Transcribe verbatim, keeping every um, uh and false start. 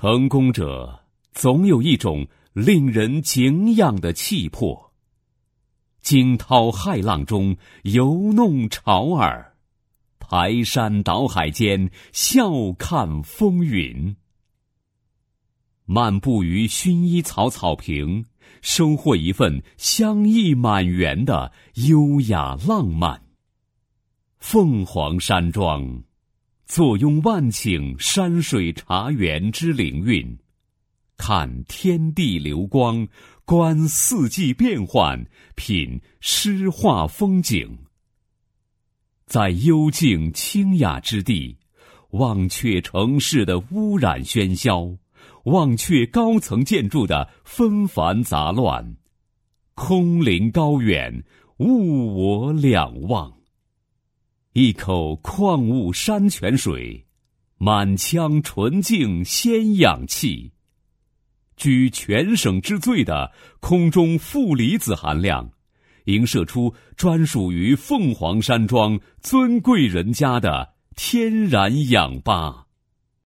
成功者总有一种令人敬仰的气魄，惊涛骇浪中游弄潮儿，排山倒海间笑看风云。漫步于薰衣草草坪，收获一份香意满园的优雅浪漫。凤凰山庄，坐拥万顷山水茶园之灵韵，看天地流光，观四季变幻，品诗画风景。在幽静清雅之地，忘却城市的污染喧嚣，忘却高层建筑的纷繁杂乱，空灵高远，物我两忘。一口矿物山泉水，满腔纯净鲜氧气，居全省之最的空中负离子含量，映射出专属于凤凰山庄尊贵人家的天然氧吧。